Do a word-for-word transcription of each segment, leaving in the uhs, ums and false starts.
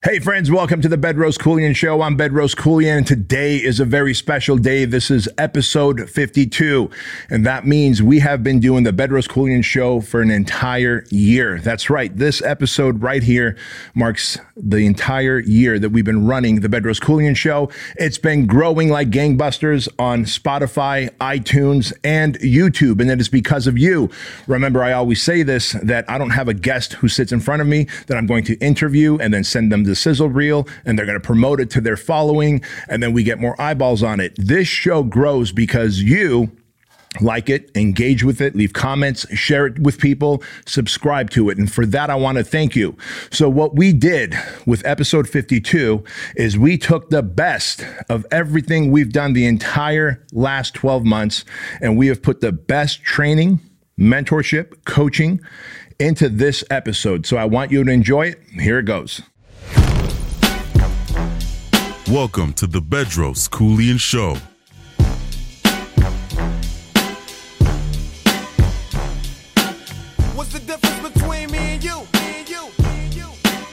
Hey friends, welcome to the Bedros Keuilian Show. I'm Bedros Keuilian, and today is a very special day. This is episode fifty-two, and that means we have been doing the Bedros Keuilian Show for an entire year. That's right. This episode right here marks the entire year that we've been running the Bedros Keuilian Show. It's been growing like gangbusters on Spotify, iTunes, and YouTube, and it is because of you. Remember, I always say this, that I don't have a guest who sits in front of me that I'm going to interview and then send them the sizzle reel, and they're going to promote it to their following, and then we get more eyeballs on it. This show grows because you like it, engage with it, leave comments, share it with people, subscribe to it. And for that, I want to thank you. So what we did with episode fifty-two is we took the best of everything we've done the entire last twelve months, and we have put the best training, mentorship, coaching into this episode. So I want you to enjoy it. Here it goes. Welcome to the Bedros Keuilian Show. What's the difference between me and you? Me and you, me and you.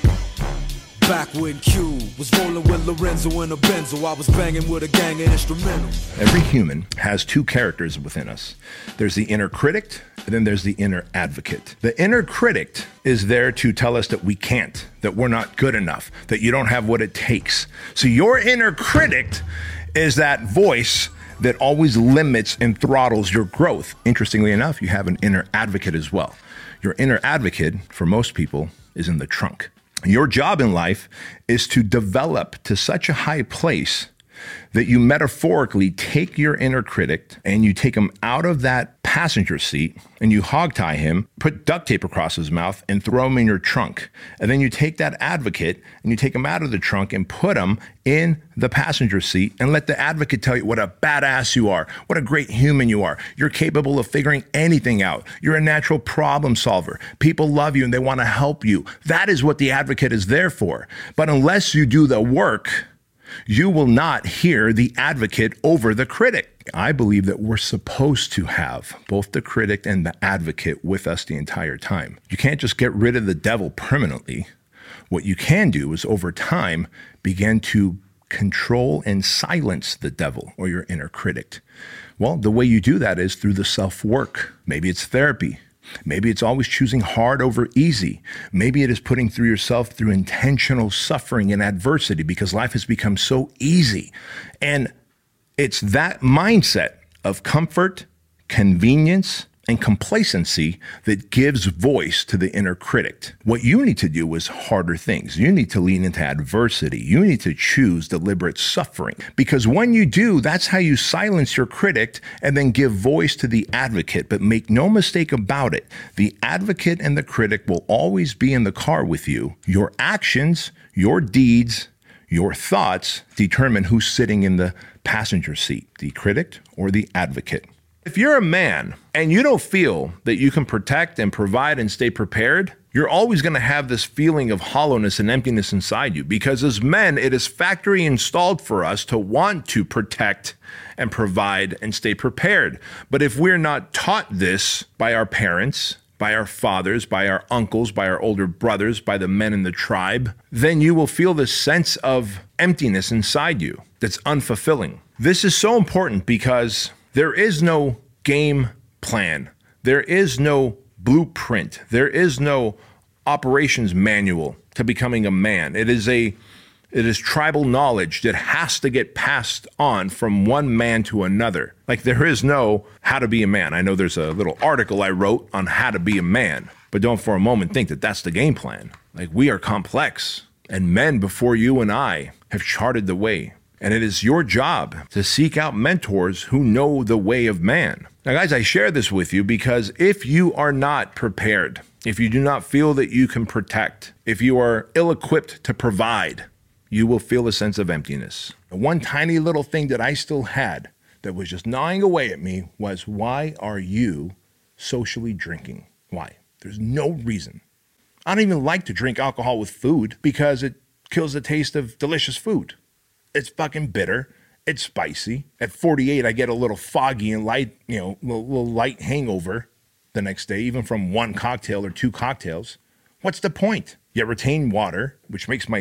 Back when Q was rolling with Lorenzo in a Benzo, I was banging with a gang of instrumentals. Every human has two characters within us. There's the inner critic, and then there's the inner advocate. The inner critic is there to tell us that we can't, that we're not good enough, that you don't have what it takes. So your inner critic is that voice that always limits and throttles your growth. Interestingly enough, you have an inner advocate as well. Your inner advocate, for most people, is in the trunk. Your job in life is to develop to such a high place that you metaphorically take your inner critic and you take him out of that passenger seat and you hogtie him, put duct tape across his mouth and throw him in your trunk. And then you take that advocate and you take him out of the trunk and put him in the passenger seat and let the advocate tell you what a badass you are, what a great human you are. You're capable of figuring anything out. You're a natural problem solver. People love you and they want to help you. That is what the advocate is there for. But unless you do the work, you will not hear the advocate over the critic. I believe that we're supposed to have both the critic and the advocate with us the entire time. You can't just get rid of the devil permanently. What you can do is over time begin to control and silence the devil or your inner critic. Well, the way you do that is through the self-work. Maybe it's therapy. Maybe it's always choosing hard over easy. Maybe it is putting through yourself through intentional suffering and adversity because life has become so easy. And it's that mindset of comfort, convenience, and complacency that gives voice to the inner critic. What you need to do is harder things. You need to lean into adversity. You need to choose deliberate suffering. Because when you do, that's how you silence your critic and then give voice to the advocate. But make no mistake about it, the advocate and the critic will always be in the car with you. Your actions, your deeds, your thoughts determine who's sitting in the passenger seat, the critic or the advocate. If you're a man and you don't feel that you can protect and provide and stay prepared, you're always going to have this feeling of hollowness and emptiness inside you because as men, it is factory installed for us to want to protect and provide and stay prepared. But if we're not taught this by our parents, by our fathers, by our uncles, by our older brothers, by the men in the tribe, then you will feel this sense of emptiness inside you that's unfulfilling. This is so important because there is no game plan. There is no blueprint. There is no operations manual to becoming a man. It is a it is tribal knowledge that has to get passed on from one man to another. Like there is no how to be a man. I know there's a little article I wrote on how to be a man, but don't for a moment think that that's the game plan. Like we are complex, and men before you and I have charted the way. And it is your job to seek out mentors who know the way of man. Now, guys, I share this with you because if you are not prepared, if you do not feel that you can protect, if you are ill-equipped to provide, you will feel a sense of emptiness. The one tiny little thing that I still had that was just gnawing away at me was, why are you socially drinking? Why? There's no reason. I don't even like to drink alcohol with food because it kills the taste of delicious food. It's fucking bitter. It's spicy. At forty-eight, I get a little foggy and light, you know, a little, little light hangover the next day, even from one cocktail or two cocktails. What's the point? Yet retain water, which makes my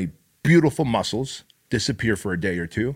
beautiful muscles disappear for a day or two.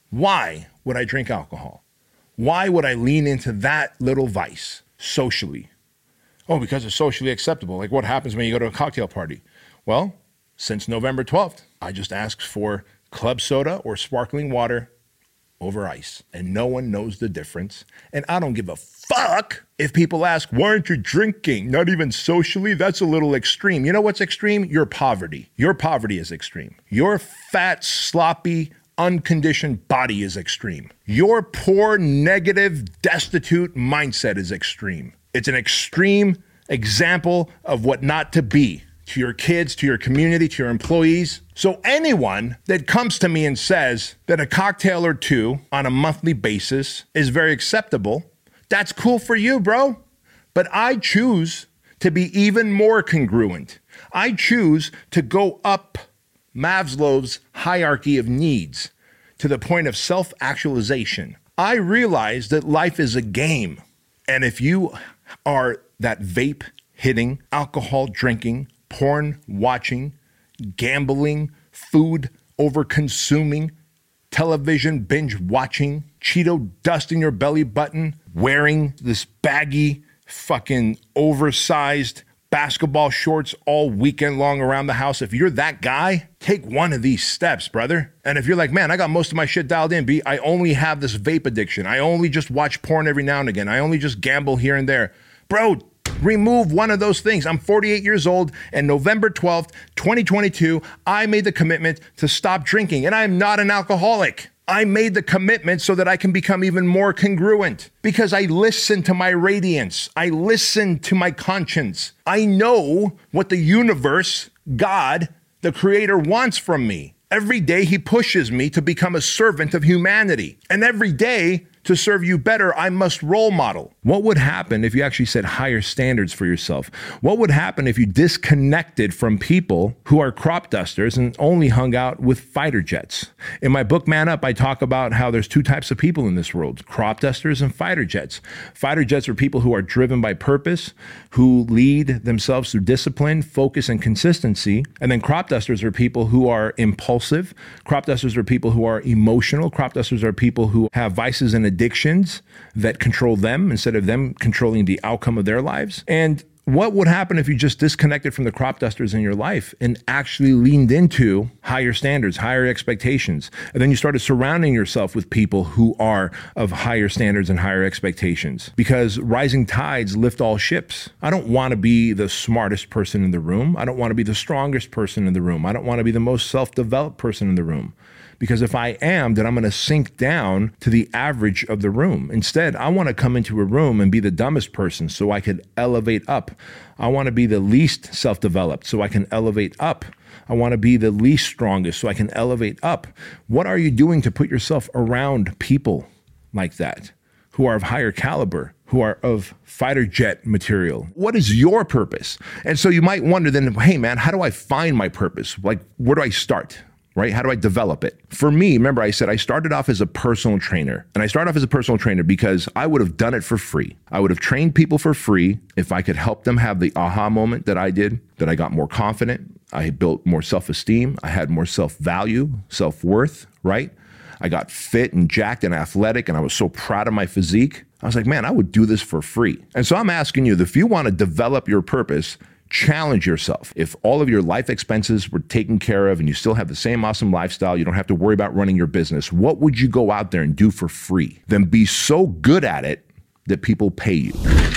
Why would I drink alcohol? Why would I lean into that little vice socially? Oh, because it's socially acceptable. Like what happens when you go to a cocktail party? Well, since November twelfth, I just ask for club soda or sparkling water over ice. And no one knows the difference. And I don't give a fuck if people ask, why aren't you drinking? Not even socially? That's a little extreme. You know what's extreme? Your poverty. Your poverty is extreme. Your fat, sloppy, unconditioned body is extreme. Your poor, negative, destitute mindset is extreme. It's an extreme example of what not to be to your kids, to your community, to your employees. So anyone that comes to me and says that a cocktail or two on a monthly basis is very acceptable, that's cool for you, bro. But I choose to be even more congruent. I choose to go up Maslow's hierarchy of needs to the point of self-actualization. I realize that life is a game. And if you are that vape hitting, alcohol drinking, porn watching, gambling, food over consuming, television binge watching, Cheeto dust in your belly button, wearing this baggy, fucking oversized basketball shorts all weekend long around the house. If you're that guy, take one of these steps, brother. And if you're like, man, I got most of my shit dialed in, B, I only have this vape addiction. I only just watch porn every now and again. I only just gamble here and there. Bro, remove one of those things. I'm forty-eight years old, and November twelfth, twenty twenty-two, I made the commitment to stop drinking, and I am not an alcoholic. I made the commitment so that I can become even more congruent because I listen to my radiance. I listen to my conscience. I know what the universe, God, the creator wants from me. Every day he pushes me to become a servant of humanity. And every day to serve you better, I must role model. What would happen if you actually set higher standards for yourself? What would happen if you disconnected from people who are crop dusters and only hung out with fighter jets? In my book, Man Up, I talk about how there's two types of people in this world, crop dusters and fighter jets. Fighter jets are people who are driven by purpose, who lead themselves through discipline, focus, and consistency. And then crop dusters are people who are impulsive. Crop dusters are people who are emotional. Crop dusters are people who have vices and addictions that control them instead of them controlling the outcome of their lives. And what would happen if you just disconnected from the crop dusters in your life and actually leaned into higher standards, higher expectations? And then you started surrounding yourself with people who are of higher standards and higher expectations, because rising tides lift all ships. I don't want to be the smartest person in the room. I don't want to be the strongest person in the room. I don't want to be the most self-developed person in the room. Because if I am, then I'm going to sink down to the average of the room. Instead, I want to come into a room and be the dumbest person so I could elevate up. I want to be the least self-developed so I can elevate up. I want to be the least strongest so I can elevate up. What are you doing to put yourself around people like that, who are of higher caliber, who are of fighter jet material? What is your purpose? And so you might wonder then, hey man, how do I find my purpose? Like, where do I start? Right? How do I develop it? For me, remember I said I started off as a personal trainer. And I started off as a personal trainer because I would have done it for free. I would have trained people for free if I could help them have the aha moment that I did, that I got more confident. I built more self-esteem. I had more self-value, self-worth, right? I got fit and jacked and athletic, and I was so proud of my physique. I was like, man, I would do this for free. And so I'm asking you, if you want to develop your purpose, challenge yourself. If all of your life expenses were taken care of and you still have the same awesome lifestyle, you don't have to worry about running your business, what would you go out there and do for free? Then be so good at it that people pay you.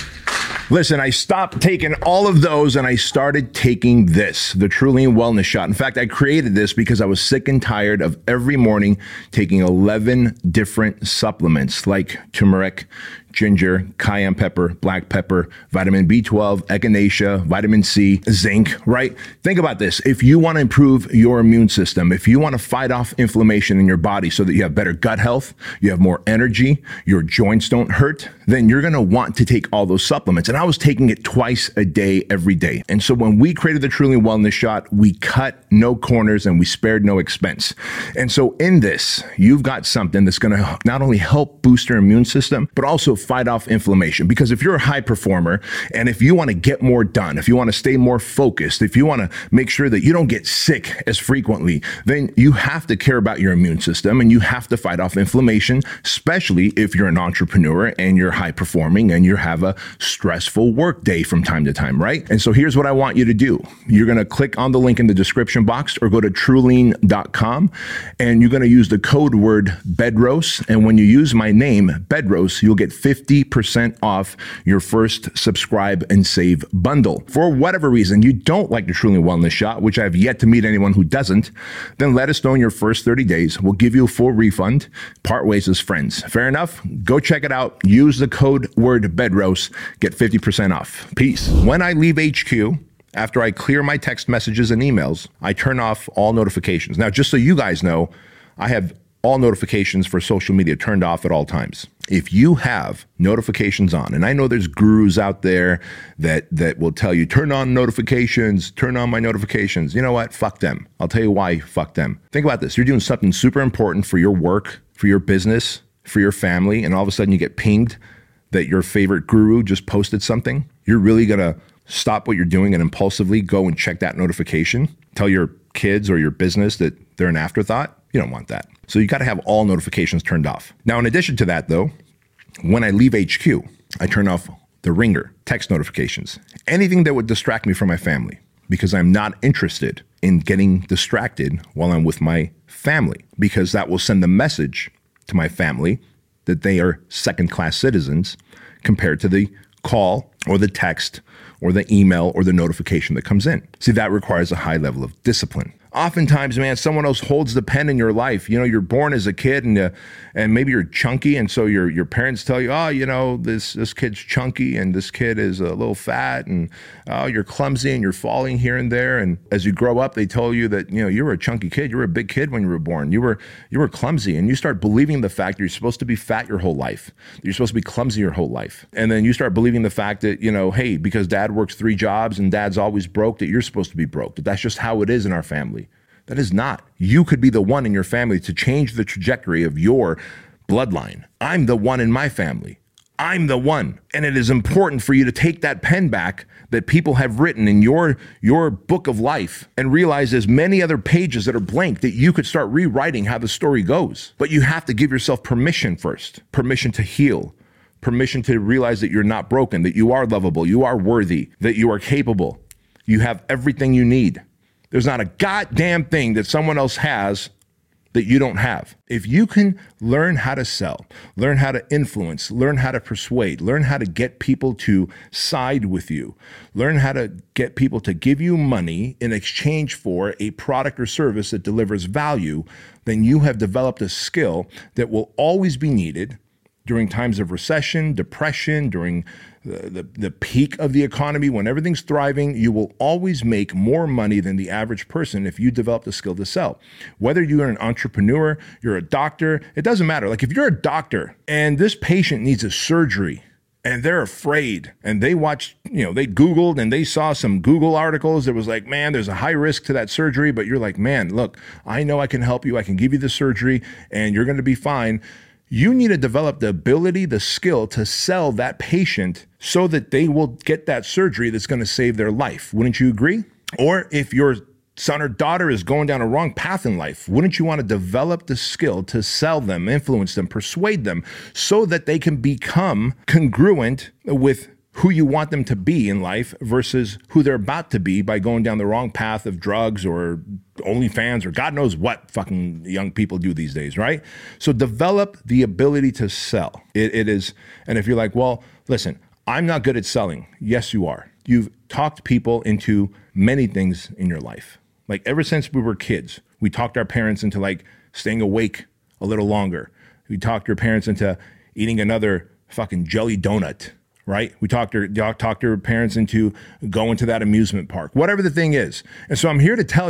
Listen, I stopped taking all of those and I started taking this, the Trulian Wellness Shot. In fact, I created this because I was sick and tired of every morning taking eleven different supplements like turmeric, ginger, cayenne pepper, black pepper, vitamin B twelve, echinacea, vitamin C, zinc, right? Think about this. If you want to improve your immune system, if you want to fight off inflammation in your body so that you have better gut health, you have more energy, your joints don't hurt, then you're going to want to take all those supplements. And I was taking it twice a day, every day. And so when we created the Trulian Wellness Shot, we cut no corners, and we spared no expense. And so in this, you've got something that's going to not only help boost your immune system, but also fight off inflammation. Because if you're a high performer, and if you want to get more done, if you want to stay more focused, if you want to make sure that you don't get sick as frequently, then you have to care about your immune system, and you have to fight off inflammation, especially if you're an entrepreneur and you're high performing and you have a stressful work day from time to time, right? And so here's what I want you to do. You're going to click on the link in the description box or go to trulean dot com, and you're going to use the code word Bedros. And when you use my name, Bedros, you'll get fifty percent off your first subscribe and save bundle. For whatever reason you don't like the Trulean Wellness Shot, which I've yet to meet anyone who doesn't, then let us know in your first thirty days. We'll give you a full refund. Part ways as friends. Fair enough? Go check it out. Use the code word Bedros. Get fifty percent off. Peace. When I leave H Q, after I clear my text messages and emails, I turn off all notifications. Now, just so you guys know, I have all notifications for social media turned off at all times. If you have notifications on, and I know there's gurus out there that that will tell you, turn on notifications, turn on my notifications. You know what? Fuck them. I'll tell you why, fuck them. Think about this. You're doing something super important for your work, for your business, for your family, and all of a sudden you get pinged that your favorite guru just posted something. You're really going to stop what you're doing and impulsively go and check that notification, tell your kids or your business that they're an afterthought. You don't want that. So you got to have all notifications turned off. Now, in addition to that though, when I leave H Q, I turn off the ringer, text notifications, anything that would distract me from my family, because I'm not interested in getting distracted while I'm with my family, because that will send a message to my family that they are second-class citizens compared to the call or the text or the email or the notification that comes in. See, that requires a high level of discipline. Oftentimes, man, someone else holds the pen in your life. You know, you're born as a kid and uh, and maybe you're chunky. And so your your parents tell you, oh, you know, this this kid's chunky and this kid is a little fat and oh, you're clumsy and you're falling here and there. And as you grow up, they tell you that, you know, you were a chunky kid. You were a big kid when you were born. You were you were clumsy. And you start believing the fact that you're supposed to be fat your whole life. That you're supposed to be clumsy your whole life. And then you start believing the fact that, you know, hey, because dad works three jobs and dad's always broke, that you're supposed to be broke. That that's just how it is in our family. That is not. You could be the one in your family to change the trajectory of your bloodline. I'm the one in my family. I'm the one. And it is important for you to take that pen back that people have written in your, your book of life and realize there's many other pages that are blank that you could start rewriting how the story goes. But you have to give yourself permission first, permission to heal, permission to realize that you're not broken, that you are lovable, you are worthy, that you are capable. You have everything you need. There's not a goddamn thing that someone else has that you don't have. If you can learn how to sell, learn how to influence, learn how to persuade, learn how to get people to side with you, learn how to get people to give you money in exchange for a product or service that delivers value, then you have developed a skill that will always be needed during times of recession, depression, during the, the, the peak of the economy, when everything's thriving. You will always make more money than the average person if you develop the skill to sell. Whether you're an entrepreneur, you're a doctor, it doesn't matter. Like if you're a doctor and this patient needs a surgery and they're afraid and they watched, you know, they Googled and they saw some Google articles that was like, man, there's a high risk to that surgery, but you're like, man, look, I know I can help you. I can give you the surgery and you're going to be fine. You need to develop the ability, the skill to sell that patient so that they will get that surgery that's going to save their life. Wouldn't you agree? Or if your son or daughter is going down a wrong path in life, wouldn't you want to develop the skill to sell them, influence them, persuade them so that they can become congruent with who you want them to be in life versus who they're about to be by going down the wrong path of drugs or OnlyFans or God knows what fucking young people do these days, right? So develop the ability to sell. It, it is, and if you're like, well, listen, I'm not good at selling. Yes, you are. You've talked people into many things in your life. Like ever since we were kids, we talked our parents into like staying awake a little longer. We talked our parents into eating another fucking jelly donut. Right? We talked to, talked to parents into going to that amusement park, whatever the thing is. And so I'm here to tell you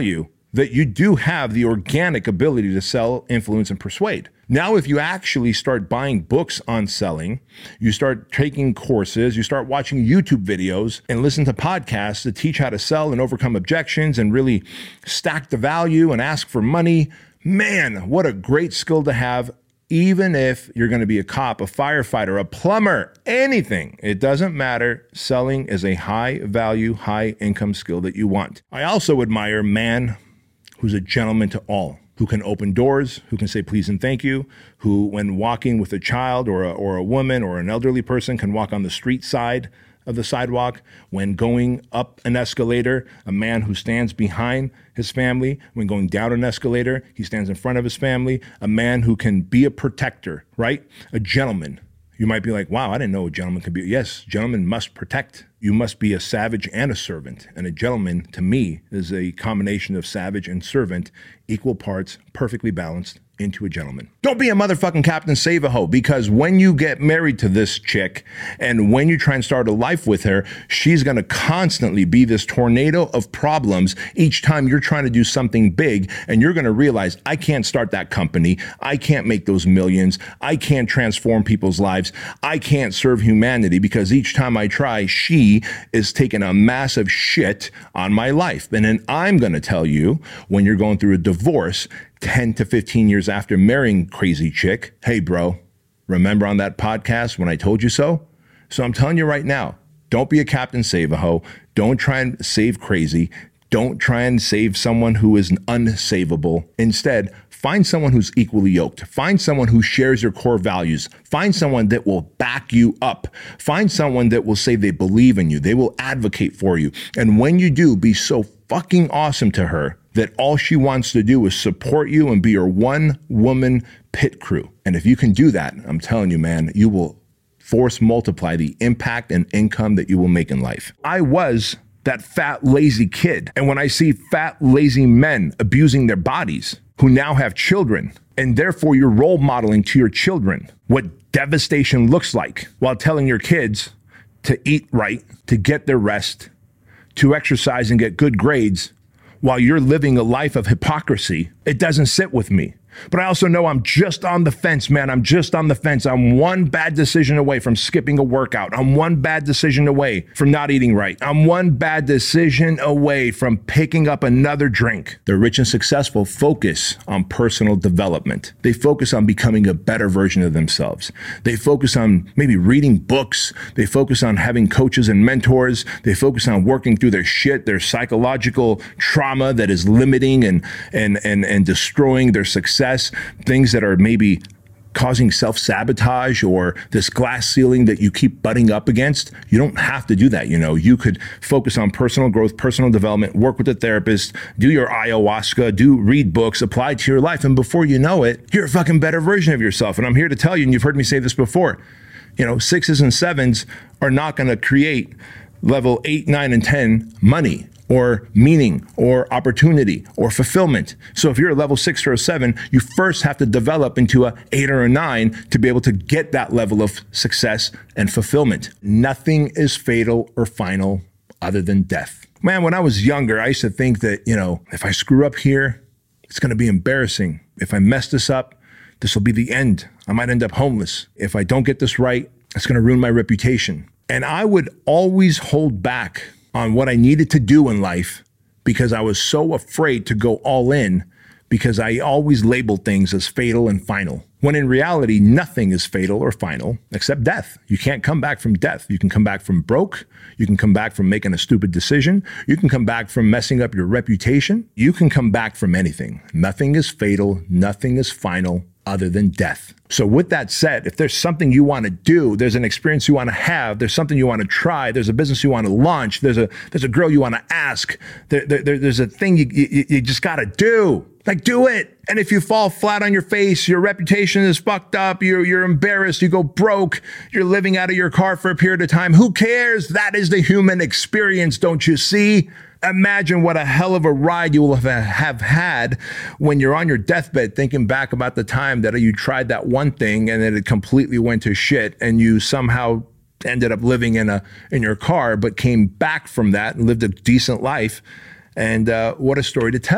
that you do have the organic ability to sell, influence, and persuade. Now, if you actually start buying books on selling, you start taking courses, you start watching YouTube videos and listen to podcasts that teach how to sell and overcome objections and really stack the value and ask for money, man, what a great skill to have. Even if you're going to be a cop, a firefighter, a plumber, anything, it doesn't matter. Selling is a high value, high income skill that you want. I also admire a man who's a gentleman to all, who can open doors, who can say please and thank you, who when walking with a child or a, or a woman or an elderly person can walk on the street side of the sidewalk. When going up an escalator, a man who stands behind his family. When going down an escalator, he stands in front of his family. A man who can be a protector, right? A gentleman. You might be like, wow, I didn't know a gentleman could be. Yes, gentlemen must protect. You must be a savage and a servant. And a gentleman, to me, is a combination of savage and servant, equal parts, perfectly balanced into a gentleman. Don't be a motherfucking Captain Save-A-Ho, because when you get married to this chick and when you try and start a life with her, she's going to constantly be this tornado of problems each time you're trying to do something big, and you're going to realize, I can't start that company. I can't make those millions. I can't transform people's lives. I can't serve humanity because each time I try, she is taking a massive shit on my life. And then I'm going to tell you, when you're going through a divorce, ten to fifteen years after marrying crazy chick, hey bro, remember on that podcast when I told you so? So I'm telling you right now, don't be a Captain Save-A-Ho. Don't try and save crazy. Don't try and save someone who is unsavable. Instead, find someone who's equally yoked. Find someone who shares your core values. Find someone that will back you up. Find someone that will say they believe in you. They will advocate for you. And when you do, be so fucking awesome to her that all she wants to do is support you and be your one-woman pit crew. And if you can do that, I'm telling you, man, you will force multiply the impact and income that you will make in life. I was that fat, lazy kid. And when I see fat, lazy men abusing their bodies who now have children, and therefore you're role modeling to your children what devastation looks like while telling your kids to eat right, to get their rest, to exercise and get good grades, while you're living a life of hypocrisy, it doesn't sit with me. But I also know I'm just on the fence, man. I'm just on the fence. I'm one bad decision away from skipping a workout. I'm one bad decision away from not eating right. I'm one bad decision away from picking up another drink. The rich and successful focus on personal development. They focus on becoming a better version of themselves. They focus on maybe reading books. They focus on having coaches and mentors. They focus on working through their shit, their psychological trauma that is limiting and and and, and destroying their success. Things that are maybe causing self-sabotage or this glass ceiling that you keep butting up against. You don't have to do that. You know, you could focus on personal growth, personal development, work with a therapist, do your ayahuasca, do read books, apply to your life. And before you know it, you're a fucking better version of yourself. And I'm here to tell you, and you've heard me say this before, you know, sixes and sevens are not going to create level eight, nine, and ten money or meaning or opportunity or fulfillment. So if you're a level six or a seven, you first have to develop into a eight or a nine to be able to get that level of success and fulfillment. Nothing is fatal or final other than death. Man, when I was younger, I used to think that, you know, if I screw up here, it's going to be embarrassing. If I mess this up, this will be the end. I might end up homeless. If I don't get this right, it's going to ruin my reputation. And I would always hold back on what I needed to do in life because I was so afraid to go all in, because I always labeled things as fatal and final. When in reality, nothing is fatal or final except death. You can't come back from death. You can come back from broke. You can come back from making a stupid decision. You can come back from messing up your reputation. You can come back from anything. Nothing is fatal. Nothing is final other than death. So with that said, if there's something you want to do, there's an experience you want to have, there's something you want to try, there's a business you want to launch, there's a there's a girl you want to ask, there, there, there's a thing you, you, you just got to do. Like, do it. And if you fall flat on your face, your reputation is fucked up, you're, you're embarrassed, you go broke, you're living out of your car for a period of time, who cares? That is the human experience, don't you see? Imagine what a hell of a ride you will have had when you're on your deathbed thinking back about the time that you tried that one thing and then it completely went to shit and you somehow ended up living in a in your car but came back from that and lived a decent life. And uh, what a story to tell.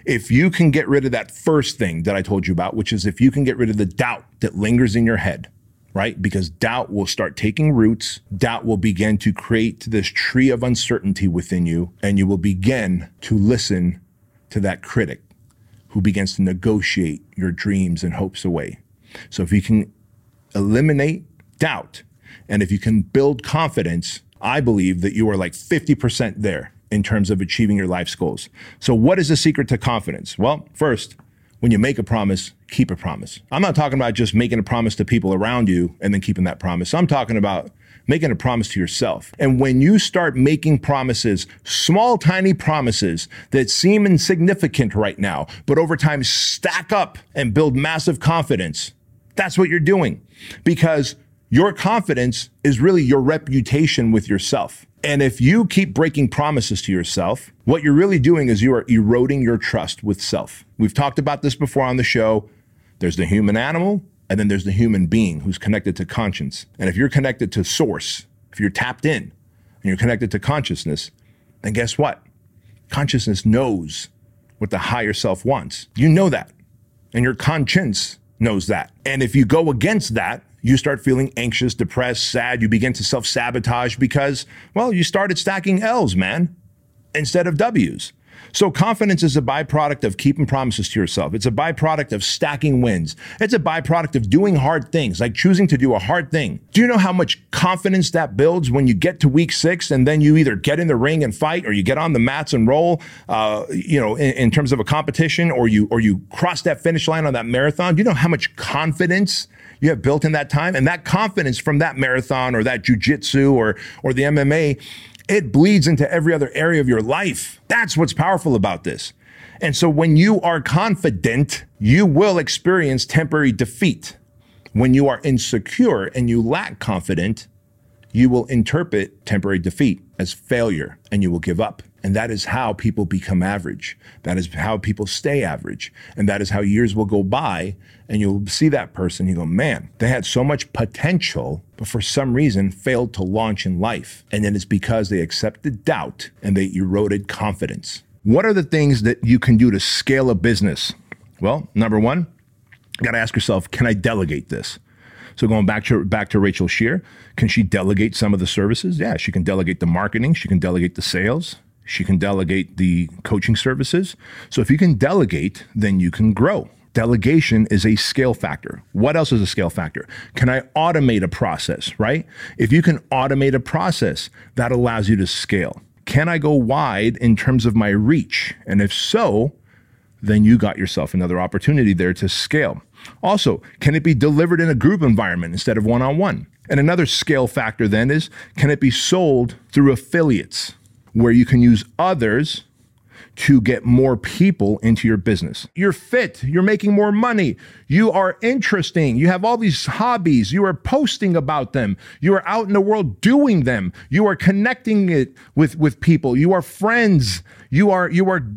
If you can get rid of that first thing that I told you about, which is if you can get rid of the doubt that lingers in your head, right? Because doubt will start taking roots. Doubt will begin to create this tree of uncertainty within you, and you will begin to listen to that critic who begins to negotiate your dreams and hopes away. So if you can eliminate doubt, and if you can build confidence, I believe that you are like fifty percent there in terms of achieving your life's goals. So what is the secret to confidence? Well, first, when you make a promise, keep a promise. I'm not talking about just making a promise to people around you and then keeping that promise. I'm talking about making a promise to yourself. And when you start making promises, small, tiny promises that seem insignificant right now, but over time stack up and build massive confidence, that's what you're doing. Because your confidence is really your reputation with yourself. And if you keep breaking promises to yourself, what you're really doing is you are eroding your trust with self. We've talked about this before on the show. There's the human animal, and then there's the human being who's connected to conscience. And if you're connected to source, if you're tapped in and you're connected to consciousness, then guess what? Consciousness knows what the higher self wants. You know that. And your conscience knows that. And if you go against that, you start feeling anxious, depressed, sad. You begin to self-sabotage because, well, you started stacking L's, man, instead of W's. So confidence is a byproduct of keeping promises to yourself. It's a byproduct of stacking wins. It's a byproduct of doing hard things, like choosing to do a hard thing. Do you know how much confidence that builds when you get to week six and then you either get in the ring and fight, or you get on the mats and roll, uh, you know, in, in terms of a competition, or you or you cross that finish line on that marathon? Do you know how much confidence you have built in that time? And that confidence from that marathon or that jujitsu or or the M M A, it bleeds into every other area of your life. That's what's powerful about this. And so when you are confident, you will experience temporary defeat. When you are insecure and you lack confidence, you will interpret temporary defeat as failure and you will give up. And that is how people become average. That is how people stay average. And that is how years will go by and you'll see that person, you go, man, they had so much potential, but for some reason failed to launch in life. And then it's because they accepted doubt and they eroded confidence. What are the things that you can do to scale a business? Well, number one, you got to ask yourself, can I delegate this? So going back to back to Rachel Scheer, can she delegate some of the services? Yeah, she can delegate the marketing. She can delegate the sales. She can delegate the coaching services. So if you can delegate, then you can grow. Delegation is a scale factor. What else is a scale factor? Can I automate a process, right? If you can automate a process, that allows you to scale. Can I go wide in terms of my reach? And if so, then you got yourself another opportunity there to scale. Also, can it be delivered in a group environment instead of one-on-one? And another scale factor then is, can it be sold through affiliates, where you can use others to get more people into your business? You're fit, you're making more money, you are interesting, you have all these hobbies, you are posting about them, you are out in the world doing them, you are connecting it with, with people, you are friends, you are, you are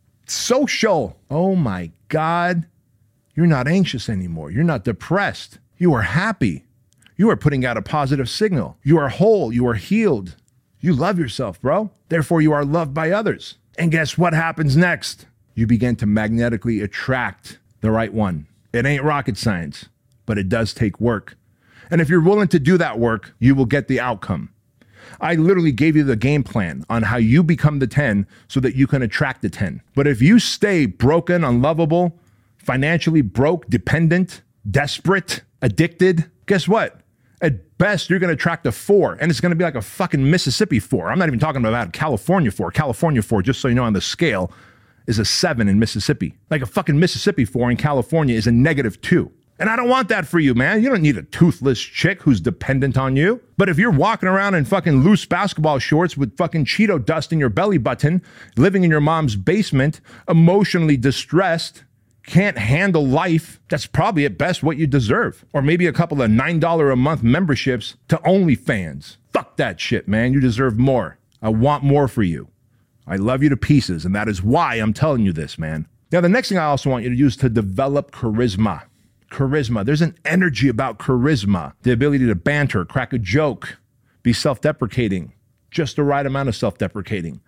social. Oh my God, you're not anxious anymore, you're not depressed, you are happy, you are putting out a positive signal, you are whole, you are healed, you love yourself, bro. Therefore, you are loved by others. And guess what happens next? You begin to magnetically attract the right one. It ain't rocket science, but it does take work. And if you're willing to do that work, you will get the outcome. I literally gave you the game plan on how you become the ten so that you can attract the ten. But if you stay broken, unlovable, financially broke, dependent, desperate, addicted, guess what? At best, you're going to attract a four, and it's going to be like a fucking Mississippi four. I'm not even talking about California four. California four, just so you know, on the scale, is a seven in Mississippi. Like a fucking Mississippi four in California is a negative two. And I don't want that for you, man. You don't need a toothless chick who's dependent on you. But if you're walking around in fucking loose basketball shorts with fucking Cheeto dust in your belly button, living in your mom's basement, emotionally distressed, can't handle life, that's probably at best what you deserve. Or maybe a couple of nine dollars a month memberships to OnlyFans. Fuck that shit, man. You deserve more. I want more for you. I love you to pieces, and that is why I'm telling you this, man. Now, the next thing I also want you to do is to develop charisma. Charisma. There's an energy about charisma. The ability to banter, crack a joke, be self-deprecating, just the right amount of self-deprecating.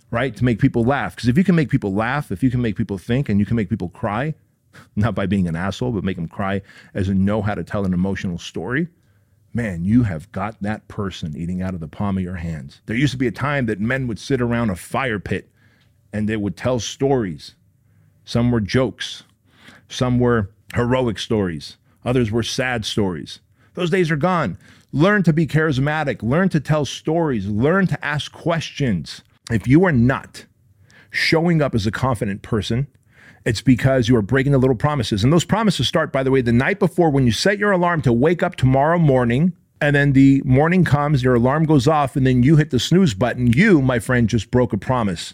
right? To make people laugh. Because if you can make people laugh, if you can make people think, and you can make people cry, not by being an asshole, but make them cry as in know how to tell an emotional story, man, you have got that person eating out of the palm of your hands. There used to be a time that men would sit around a fire pit and they would tell stories. Some were jokes. Some were heroic stories. Others were sad stories. Those days are gone. Learn to be charismatic. Learn to tell stories. Learn to ask questions. If you are not showing up as a confident person, it's because you are breaking the little promises. And those promises start, by the way, the night before when you set your alarm to wake up tomorrow morning, and then the morning comes, your alarm goes off, and then you hit the snooze button. You, my friend, just broke a promise.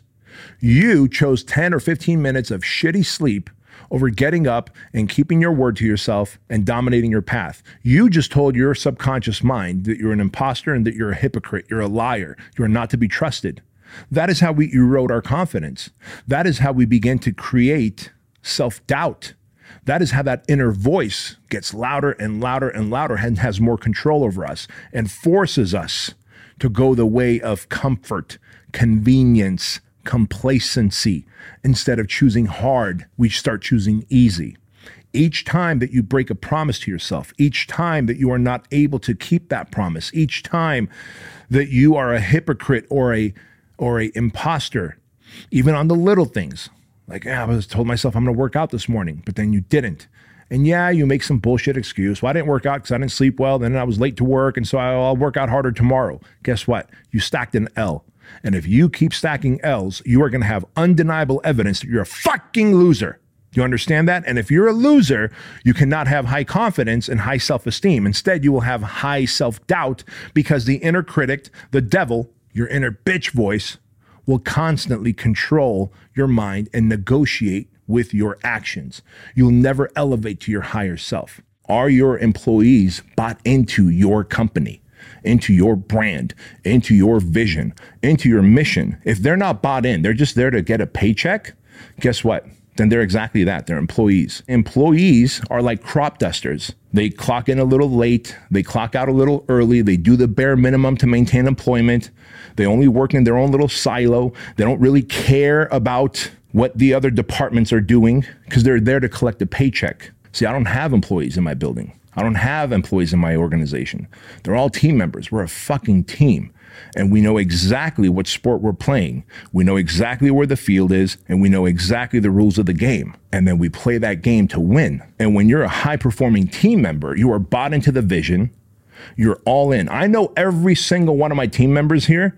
You chose ten or fifteen minutes of shitty sleep over getting up and keeping your word to yourself and dominating your path. You just told your subconscious mind that you're an imposter and that you're a hypocrite, you're a liar, you're not to be trusted. That is how we erode our confidence. That is how we begin to create self-doubt. That is how that inner voice gets louder and louder and louder and has more control over us and forces us to go the way of comfort, convenience, complacency. Instead of choosing hard, we start choosing easy. Each time that you break a promise to yourself, each time that you are not able to keep that promise, each time that you are a hypocrite or a or a imposter, even on the little things, like, yeah, I was told myself I'm going to work out this morning, but then you didn't. And yeah, you make some bullshit excuse. Well, I didn't work out because I didn't sleep well. Then I was late to work. And so I'll work out harder tomorrow. Guess what? You stacked an L. And if you keep stacking L's, you are going to have undeniable evidence that you're a fucking loser. Do you understand that? And if you're a loser, you cannot have high confidence and high self-esteem. Instead, you will have high self-doubt because the inner critic, the devil, your inner bitch voice, will constantly control your mind and negotiate with your actions. You'll never elevate to your higher self. Are your employees bought into your company, into your brand, into your vision, into your mission? If they're not bought in, they're just there to get a paycheck, guess what? Then they're exactly that. They're employees. Employees are like crop dusters. They clock in a little late. They clock out a little early. They do the bare minimum to maintain employment. They only work in their own little silo. They don't really care about what the other departments are doing because they're there to collect a paycheck. See, I don't have employees in my building. I don't have employees in my organization. They're all team members. We're a fucking team. And we know exactly what sport we're playing. We know exactly where the field is, and we know exactly the rules of the game. And then we play that game to win. And when you're a high-performing team member, you are bought into the vision. You're all in. I know every single one of my team members here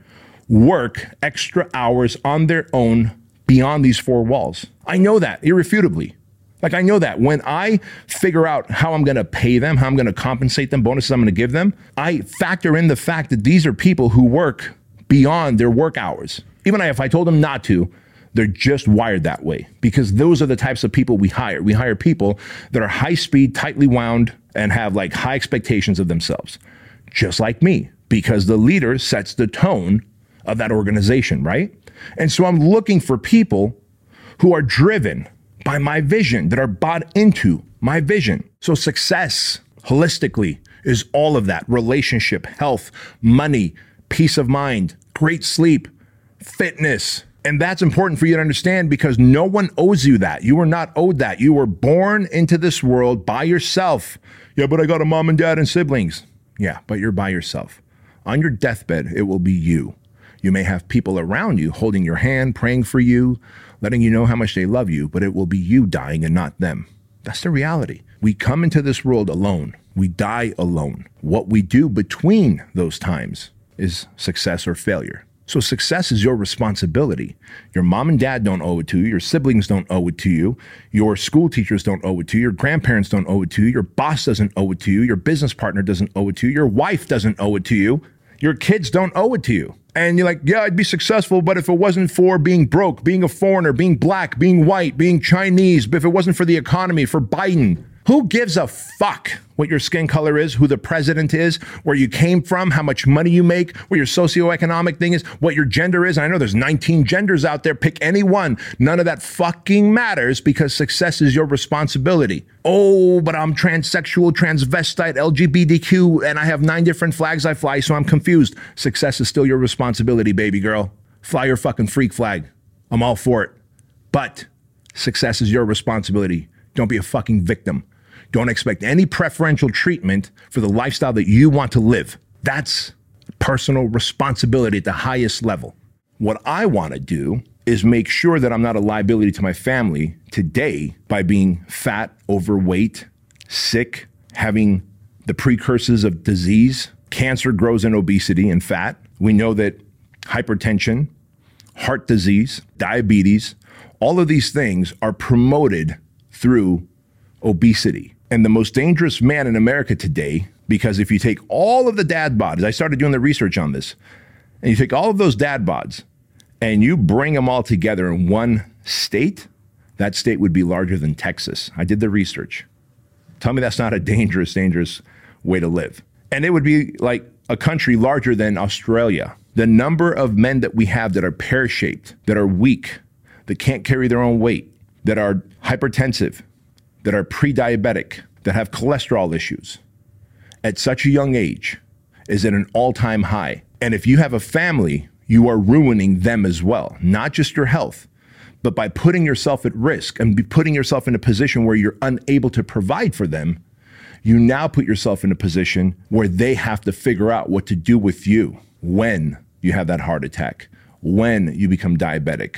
work extra hours on their own beyond these four walls. I know that irrefutably. Like, I know that when I figure out how I'm going to pay them, how I'm going to compensate them, bonuses I'm going to give them, I factor in the fact that these are people who work beyond their work hours. Even if I told them not to, they're just wired that way because those are the types of people we hire. We hire people that are high speed, tightly wound, and have like high expectations of themselves, just like me, because the leader sets the tone of that organization, right? And so I'm looking for people who are driven by my vision, that are bought into my vision. So success, holistically, is all of that. Relationship, health, money, peace of mind, great sleep, fitness. And that's important for you to understand because no one owes you that. You were not owed that. You were born into this world by yourself. Yeah, but I got a mom and dad and siblings. Yeah, but you're by yourself. On your deathbed, it will be you. You may have people around you holding your hand, praying for you, letting you know how much they love you, but it will be you dying and not them. That's the reality. We come into this world alone. We die alone. What we do between those times is success or failure. So success is your responsibility. Your mom and dad don't owe it to you. Your siblings don't owe it to you. Your school teachers don't owe it to you. Your grandparents don't owe it to you. Your boss doesn't owe it to you. Your business partner doesn't owe it to you. Your wife doesn't owe it to you. Your kids don't owe it to you. And you're like, yeah, I'd be successful, but if it wasn't for being broke, being a foreigner, being black, being white, being Chinese, if it wasn't for the economy, for Biden, who gives a fuck what your skin color is, who the president is, where you came from, how much money you make, what your socioeconomic thing is, what your gender is? And I know there's nineteen genders out there. Pick any one. None of that fucking matters because success is your responsibility. Oh, but I'm transsexual, transvestite, L G B T Q, and I have nine different flags I fly, so I'm confused. Success is still your responsibility, baby girl. Fly your fucking freak flag. I'm all for it. But success is your responsibility. Don't be a fucking victim. Don't expect any preferential treatment for the lifestyle that you want to live. That's personal responsibility at the highest level. What I want to do is make sure that I'm not a liability to my family today by being fat, overweight, sick, having the precursors of disease. Cancer grows in obesity and fat. We know that hypertension, heart disease, diabetes, all of these things are promoted through obesity. And the most dangerous man in America today, because if you take all of the dad bods, I started doing the research on this, and you take all of those dad bods and you bring them all together in one state, that state would be larger than Texas. I did the research. Tell me that's not a dangerous, dangerous way to live. And it would be like a country larger than Australia. The number of men that we have that are pear-shaped, that are weak, that can't carry their own weight, that are hypertensive, that are pre-diabetic, that have cholesterol issues at such a young age is at an all-time high. And if you have a family, you are ruining them as well, not just your health, but by putting yourself at risk and be putting yourself in a position where you're unable to provide for them, you now put yourself in a position where they have to figure out what to do with you when you have that heart attack, when you become diabetic,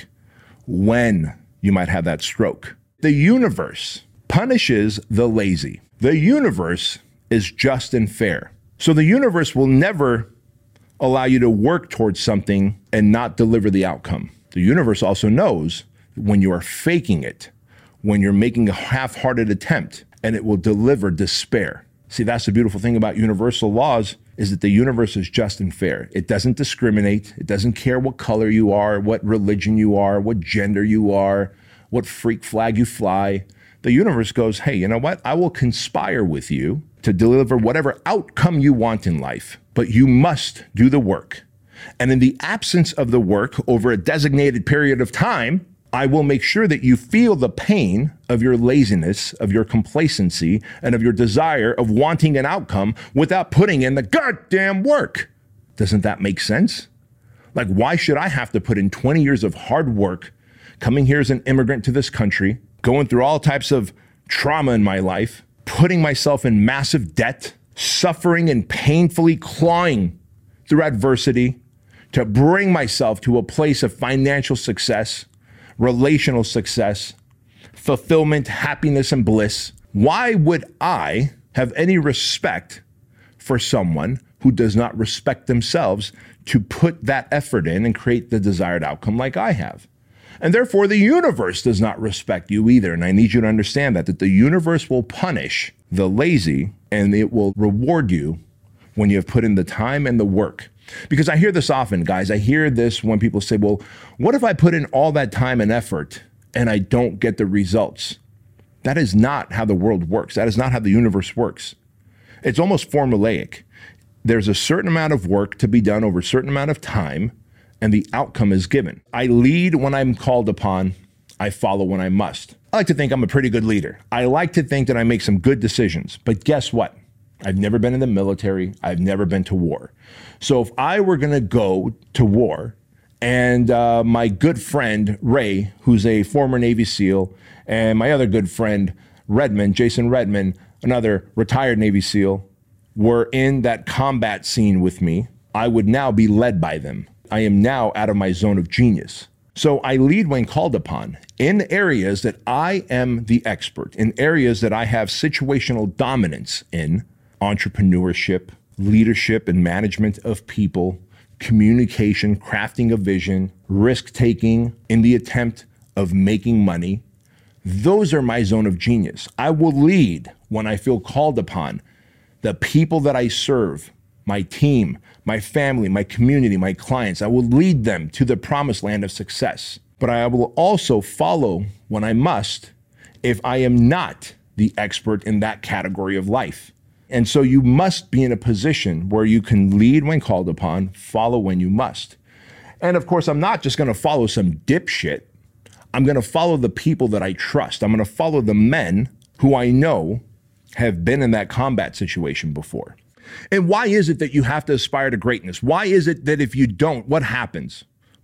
when you might have that stroke. The universe punishes the lazy. The universe is just and fair. So the universe will never allow you to work towards something and not deliver the outcome. The universe also knows when you are faking it, when you're making a half-hearted attempt, and it will deliver despair. See, that's the beautiful thing about universal laws, is that the universe is just and fair. It doesn't discriminate. It doesn't care what color you are, what religion you are, what gender you are, what freak flag you fly. The universe goes, hey, you know what? I will conspire with you to deliver whatever outcome you want in life, but you must do the work. And in the absence of the work over a designated period of time, I will make sure that you feel the pain of your laziness, of your complacency, and of your desire of wanting an outcome without putting in the goddamn work. Doesn't that make sense? Like, why should I have to put in twenty years of hard work, coming here as an immigrant to this country, going through all types of trauma in my life, putting myself in massive debt, suffering and painfully clawing through adversity to bring myself to a place of financial success, relational success, fulfillment, happiness, and bliss? Why would I have any respect for someone who does not respect themselves to put that effort in and create the desired outcome like I have? And therefore, the universe does not respect you either. And I need you to understand that, that the universe will punish the lazy and it will reward you when you have put in the time and the work. Because I hear this often, guys. I hear this when people say, well, what if I put in all that time and effort and I don't get the results? That is not how the world works. That is not how the universe works. It's almost formulaic. There's a certain amount of work to be done over a certain amount of time, and the outcome is given. I lead when I'm called upon. I follow when I must. I like to think I'm a pretty good leader. I like to think that I make some good decisions. But guess what? I've never been in the military. I've never been to war. So if I were going to go to war, and uh, my good friend Ray, who's a former Navy SEAL, and my other good friend Redmond, Jason Redmond, another retired Navy SEAL, were in that combat scene with me, I would now be led by them. I am now out of my zone of genius. So I lead when called upon in areas that I am the expert, in areas that I have situational dominance in: entrepreneurship, leadership and management of people, communication, crafting a vision, risk-taking in the attempt of making money. Those are my zone of genius. I will lead when I feel called upon. The people that I serve, my team, my family, my community, my clients, I will lead them to the promised land of success. But I will also follow when I must if I am not the expert in that category of life. And so you must be in a position where you can lead when called upon, follow when you must. And of course, I'm not just going to follow some dipshit. I'm going to follow the people that I trust. I'm going to follow the men who I know have been in that combat situation before. And why is it that you have to aspire to greatness? Why is it that if you don't, what happens?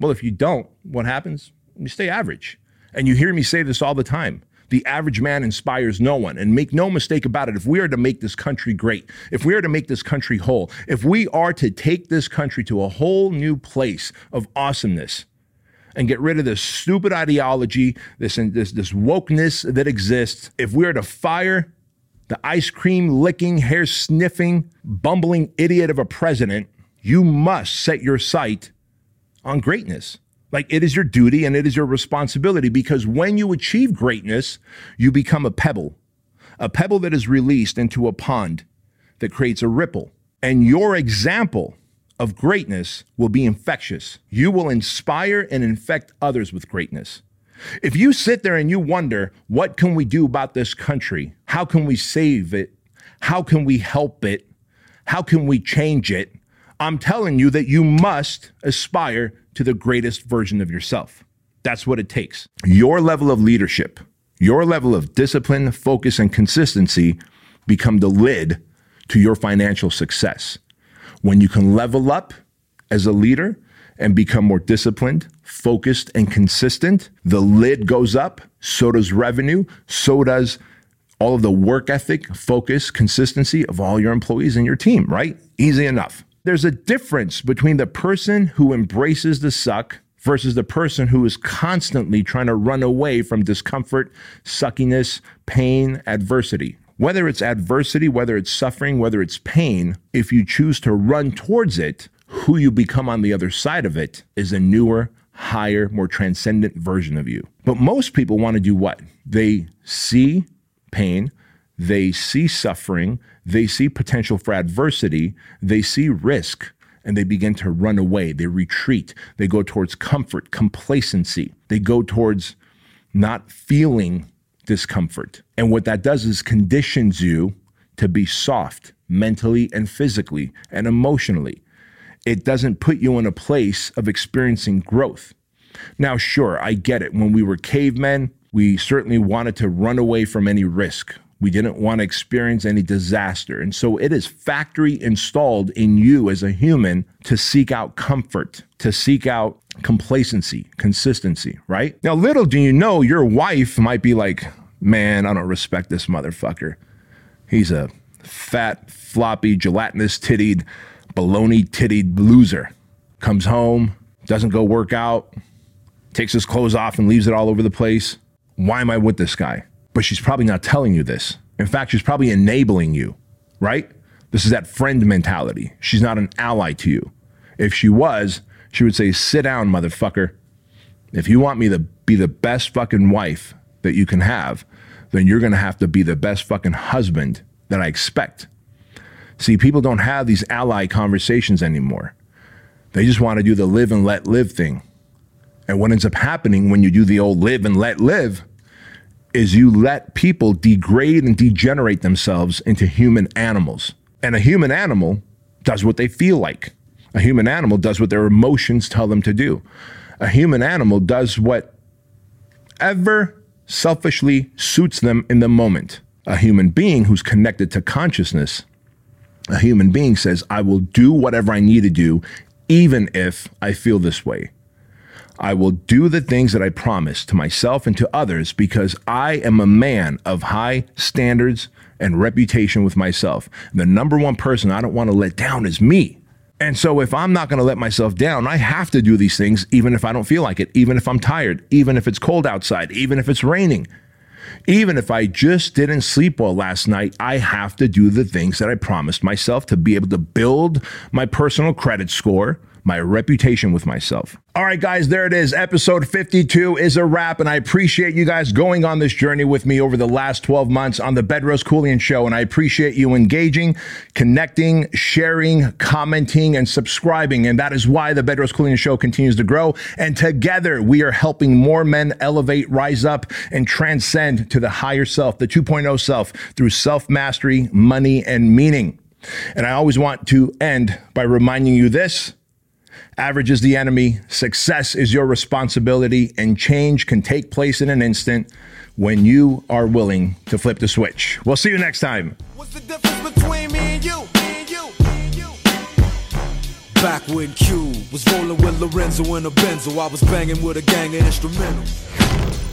Well, if you don't, what happens? You stay average. And you hear me say this all the time. The average man inspires no one. And make no mistake about it, if we are to make this country great, if we are to make this country whole, if we are to take this country to a whole new place of awesomeness and get rid of this stupid ideology, this, this, this wokeness that exists, if we are to fire the ice cream licking, hair sniffing, bumbling idiot of a president, you must set your sight on greatness. Like, it is your duty and it is your responsibility, because when you achieve greatness, you become a pebble, a pebble that is released into a pond that creates a ripple. And your example of greatness will be infectious. You will inspire and infect others with greatness. If you sit there and you wonder, what can we do about this country? How can we save it? How can we help it? How can we change it? I'm telling you that you must aspire to the greatest version of yourself. That's what it takes. Your level of leadership, your level of discipline, focus, and consistency become the lid to your financial success. When you can level up as a leader and become more disciplined, focused, and consistent, the lid goes up, so does revenue, so does all of the work ethic, focus, consistency of all your employees and your team, right? Easy enough. There's a difference between the person who embraces the suck versus the person who is constantly trying to run away from discomfort, suckiness, pain, adversity. Whether it's adversity, whether it's suffering, whether it's pain, if you choose to run towards it, who you become on the other side of it is a newer, higher, more transcendent version of you. But most people want to do what? They see pain, they see suffering, they see potential for adversity, they see risk, and they begin to run away. They retreat. They go towards comfort, complacency. They go towards not feeling discomfort. And what that does is conditions you to be soft mentally and physically and emotionally. It doesn't put you in a place of experiencing growth. Now, sure, I get it. When we were cavemen, we certainly wanted to run away from any risk. We didn't want to experience any disaster. And so it is factory installed in you as a human to seek out comfort, to seek out complacency, consistency, right? Now, little do you know, your wife might be like, man, I don't respect this motherfucker. He's a fat, floppy, gelatinous tittied, baloney tittied loser. Comes home, doesn't go work out, takes his clothes off and leaves it all over the place. Why am I with this guy? But she's probably not telling you this. In fact, she's probably enabling you, right? This is that friend mentality. She's not an ally to you. If she was, she would say, sit down, motherfucker. If you want me to be the best fucking wife that you can have, then you're going to have to be the best fucking husband that I expect. See, people don't have these ally conversations anymore. They just want to do the live and let live thing. And what ends up happening when you do the old live and let live is you let people degrade and degenerate themselves into human animals. And a human animal does what they feel like. A human animal does what their emotions tell them to do. A human animal does whatever selfishly suits them in the moment. A human being who's connected to consciousness, a human being says, I will do whatever I need to do, even if I feel this way. I will do the things that I promise to myself and to others because I am a man of high standards and reputation with myself. The number one person I don't want to let down is me. And so if I'm not going to let myself down, I have to do these things even if I don't feel like it, even if I'm tired, even if it's cold outside, even if it's raining. Even if I just didn't sleep well last night, I have to do the things that I promised myself to be able to build my personal credit score, my reputation with myself. All right, guys, there it is. Episode fifty-two is a wrap, and I appreciate you guys going on this journey with me over the last twelve months on the Bedros Keuilian Show, and I appreciate you engaging, connecting, sharing, commenting, and subscribing, and that is why the Bedros Keuilian Show continues to grow, and together we are helping more men elevate, rise up, and transcend to the higher self, the two point oh self, through self-mastery, money, and meaning. And I always want to end by reminding you this: average is the enemy, success is your responsibility, and change can take place in an instant when you are willing to flip the switch. We'll see you next time. What's the difference between me and you? Me and you? Me and you? Back when Q was rolling with Lorenzo in a Benzo, I was banging with a gang of instrumentals.